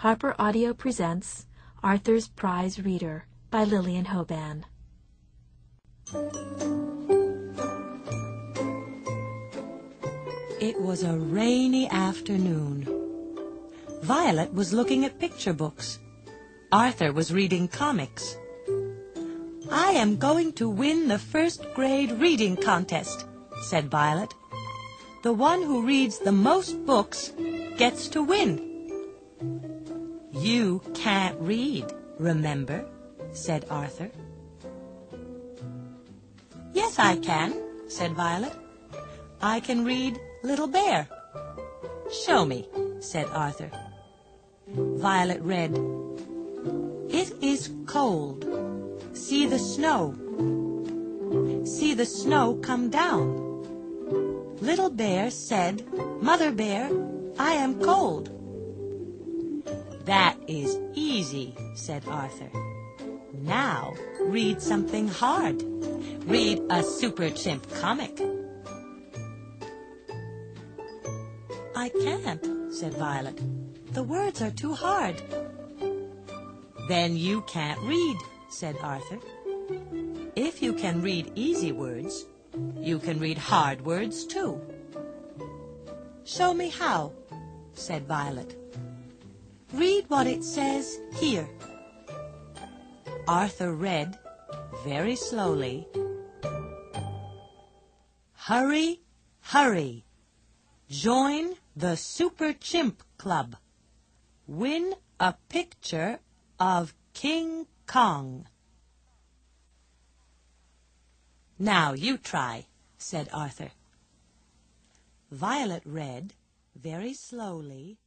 Harper Audio presents Arthur's Prize Reader by Lillian Hoban. It was a rainy afternoon. Violet was looking at picture books. Arthur was reading comics. "I am going to win the first grade reading contest," said Violet. "The one who reads the most books gets to win." "You can't read, remember?" said Arthur. "Yes, I can," said Violet. "I can read Little Bear." "Show me," said Arthur. Violet read, "It is cold. See the snow. See the snow come down. Little Bear said, 'Mother Bear, I am cold.'" "That is easy," said Arthur. "Now read something hard. Read a Super Chimp comic." "I can't," said Violet. "The words are too hard." "Then you can't read," said Arthur. "If you can read easy words, you can read hard words too." "Show me how," said Violet. "Read what it says here." Arthur read, very slowly, "Hurry, hurry. Join the Super Chimp Club. Win a picture of King Kong." "Now you try," said Arthur. Violet read, very slowly,